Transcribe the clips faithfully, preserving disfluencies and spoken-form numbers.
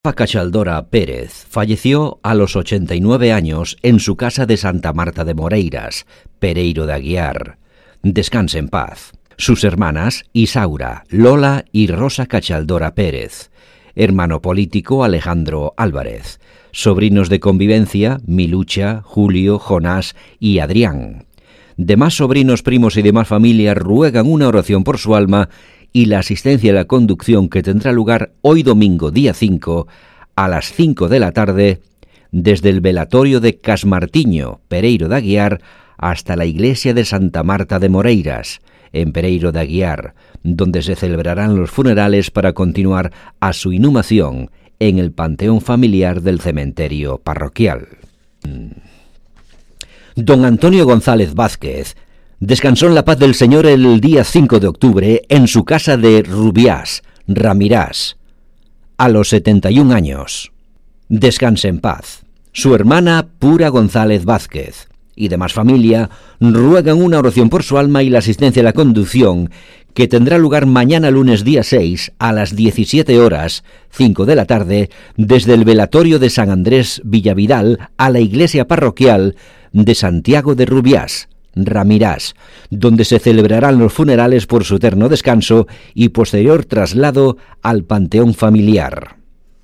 Cachaldora Pérez falleció a los ochenta y nueve años en su casa de Santa Marta de Moreiras, Pereiro de Aguiar. Descanse en paz. Sus hermanas, Isaura, Lola y Rosa Cachaldora Pérez. Hermano político, Alejandro Álvarez. Sobrinos de convivencia, Milucha, Julio, Jonás y Adrián. Demás sobrinos, primos y demás familias ruegan una oración por su alma y la asistencia a la conducción que tendrá lugar hoy domingo, día cinco, a las cinco de la tarde, desde el velatorio de Casmartiño, Pereiro de Aguiar, hasta la iglesia de Santa Marta de Moreiras, en Pereiro de Aguiar, donde se celebrarán los funerales para continuar a su inhumación en el panteón familiar del cementerio parroquial. Don Antonio González Vázquez descansó en la paz del Señor el día cinco de octubre en su casa de Rubiás, Ramirás, a los setenta y un años. Descanse en paz. Su hermana Pura González Vázquez y demás familia ruegan una oración por su alma y la asistencia a la conducción que tendrá lugar mañana lunes día seis a las diecisiete horas, cinco de la tarde, desde el velatorio de San Andrés Villavidal a la iglesia parroquial de Santiago de Rubiás, Ramirás, donde se celebrarán los funerales por su eterno descanso y posterior traslado al panteón familiar.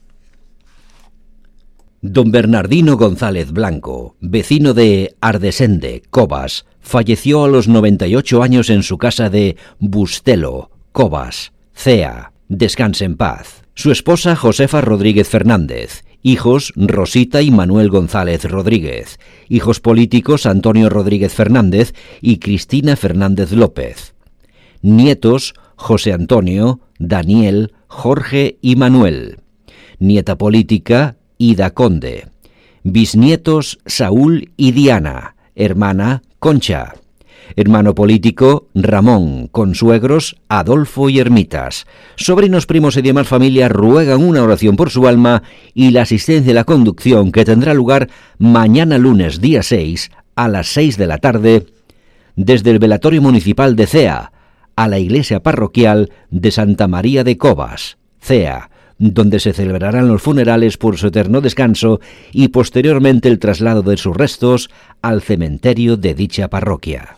Don Bernardino González Blanco, vecino de Ardesende, Cobas, falleció a los noventa y ocho años en su casa de Bustelo, Cobas, Cea. Descanse en paz. Su esposa Josefa Rodríguez Fernández. Hijos Rosita y Manuel González Rodríguez. Hijos políticos Antonio Rodríguez Fernández y Cristina Fernández López. Nietos José Antonio, Daniel, Jorge y Manuel. Nieta política Ida Conde. Bisnietos Saúl y Diana. Hermana Concha. Hermano político Ramón, consuegros Adolfo y Ermitas. Sobrinos, primos y demás familias ruegan una oración por su alma y la asistencia a la conducción que tendrá lugar mañana lunes día seis a las seis de la tarde desde el velatorio municipal de Cea a la iglesia parroquial de Santa María de Cobas, Cea, donde se celebrarán los funerales por su eterno descanso y posteriormente el traslado de sus restos al cementerio de dicha parroquia.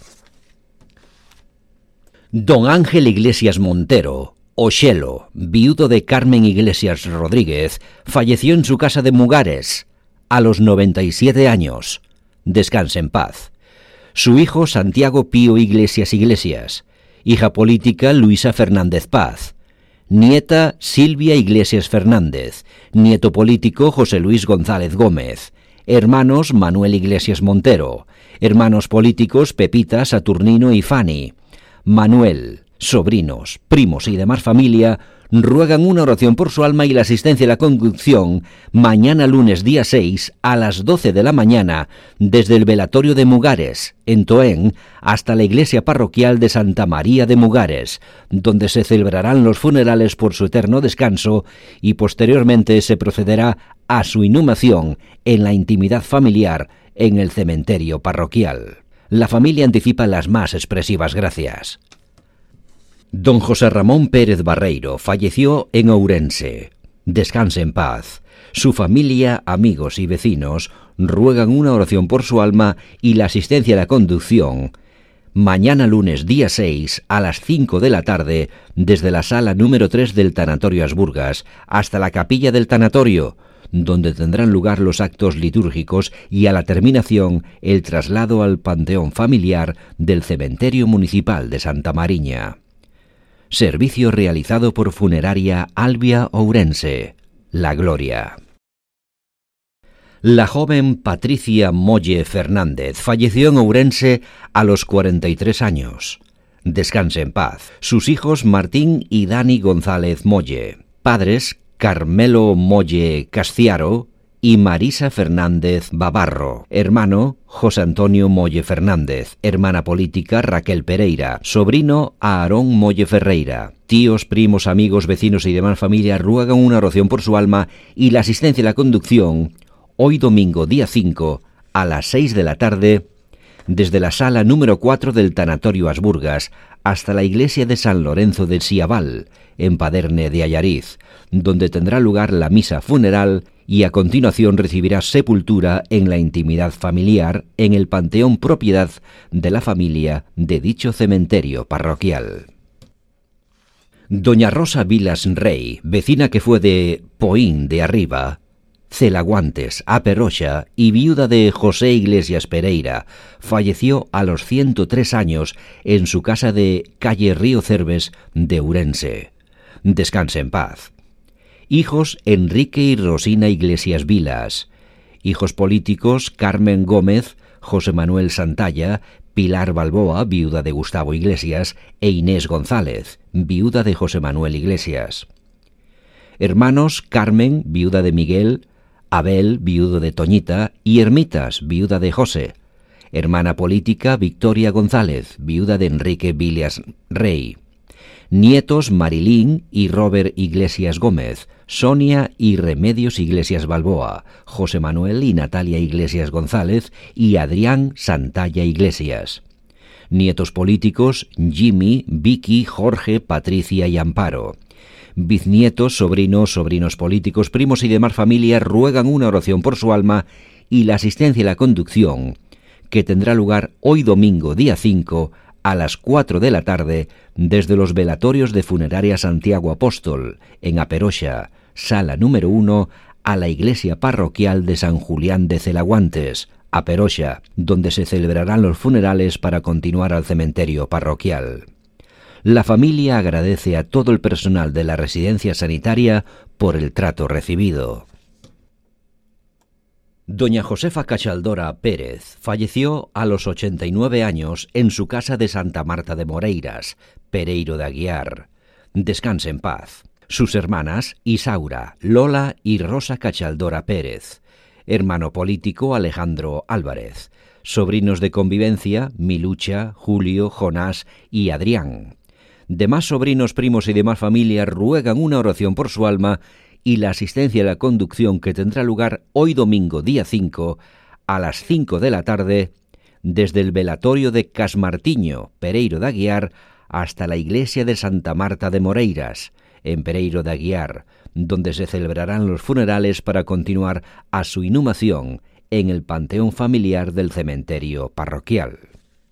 Don Ángel Iglesias Montero, Oxelo, viudo de Carmen Iglesias Rodríguez, falleció en su casa de Mugares, a los noventa y siete años. Descanse en paz. Su hijo Santiago Pío Iglesias Iglesias, hija política Luisa Fernández Paz, nieta Silvia Iglesias Fernández, nieto político José Luis González Gómez, hermanos Manuel Iglesias Montero, hermanos políticos Pepita, Saturnino y Fanny. Manuel, sobrinos, primos y demás familia ruegan una oración por su alma y la asistencia a la conducción mañana lunes día seis a las doce de la mañana desde el velatorio de Mugares, en Toén, hasta la iglesia parroquial de Santa María de Mugares, donde se celebrarán los funerales por su eterno descanso y posteriormente se procederá a su inhumación en la intimidad familiar en el cementerio parroquial. La familia anticipa las más expresivas gracias. Don José Ramón Pérez Barreiro falleció en Ourense. Descanse en paz. Su familia, amigos y vecinos ruegan una oración por su alma y la asistencia a la conducción mañana lunes día seis a las cinco de la tarde desde la sala número tres del Tanatorio Asburgas hasta la capilla del tanatorio, donde tendrán lugar los actos litúrgicos y a la terminación el traslado al panteón familiar del cementerio municipal de Santa Mariña. Servicio realizado por Funeraria Albia Ourense, La Gloria. La joven Patricia Molle Fernández falleció en Ourense a los cuarenta y tres años. Descanse en paz. Sus hijos Martín y Dani González Molle, padres Carmelo Molle Castiaro y Marisa Fernández Babarro, hermano José Antonio Molle Fernández, hermana política Raquel Pereira, sobrino Aarón Molle Ferreira. Tíos, primos, amigos, vecinos y demás familia ruegan una oración por su alma y la asistencia a la conducción hoy domingo día cinco a las seis de la tarde desde la sala número cuatro del Tanatorio Asburgas hasta la iglesia de San Lorenzo de Siabal, en Paderne de Allariz, donde tendrá lugar la misa funeral y a continuación recibirá sepultura en la intimidad familiar en el panteón propiedad de la familia de dicho cementerio parroquial. Doña Rosa Vilas Rey, vecina que fue de Poín de Arriba, Celaguantes, a Peroxa, y viuda de José Iglesias Pereira, falleció a los ciento tres años en su casa de calle Río Cerves de Ourense. Descanse en paz. Hijos: Enrique y Rosina Iglesias Vilas. Hijos políticos: Carmen Gómez, José Manuel Santalla, Pilar Balboa, viuda de Gustavo Iglesias, e Inés González, viuda de José Manuel Iglesias. Hermanos: Carmen, viuda de Miguel, Abel, viudo de Toñita, y Ermitas, viuda de José. Hermana política: Victoria González, viuda de Enrique Vilas Rey. Nietos: Marilín y Robert Iglesias Gómez, Sonia y Remedios Iglesias Balboa, José Manuel y Natalia Iglesias González y Adrián Santalla Iglesias. Nietos políticos: Jimmy, Vicky, Jorge, Patricia y Amparo. Biznietos, sobrinos, sobrinos políticos, primos y demás familias ruegan una oración por su alma y la asistencia y la conducción, que tendrá lugar hoy domingo, día cinco, a las cuatro de la tarde, desde los velatorios de Funeraria Santiago Apóstol, en A Peroxa, sala número uno, a la iglesia parroquial de San Julián de Celaguantes, A Peroxa, donde se celebrarán los funerales para continuar al cementerio parroquial. La familia agradece a todo el personal de la residencia sanitaria por el trato recibido. Doña Josefa Cachaldora Pérez falleció a los ochenta y nueve años en su casa de Santa Marta de Moreiras, Pereiro de Aguiar. Descanse en paz. Sus hermanas: Isaura, Lola y Rosa Cachaldora Pérez. Hermano político: Alejandro Álvarez. Sobrinos de convivencia: Milucha, Julio, Jonás y Adrián. Demás sobrinos, primos y demás familias ruegan una oración por su alma y la asistencia a la conducción, que tendrá lugar hoy domingo, día cinco, a las cinco de la tarde, desde el velatorio de Casmartiño, Pereiro de Aguiar, hasta la iglesia de Santa Marta de Moreiras, en Pereiro de Aguiar, donde se celebrarán los funerales para continuar a su inhumación en el panteón familiar del cementerio parroquial.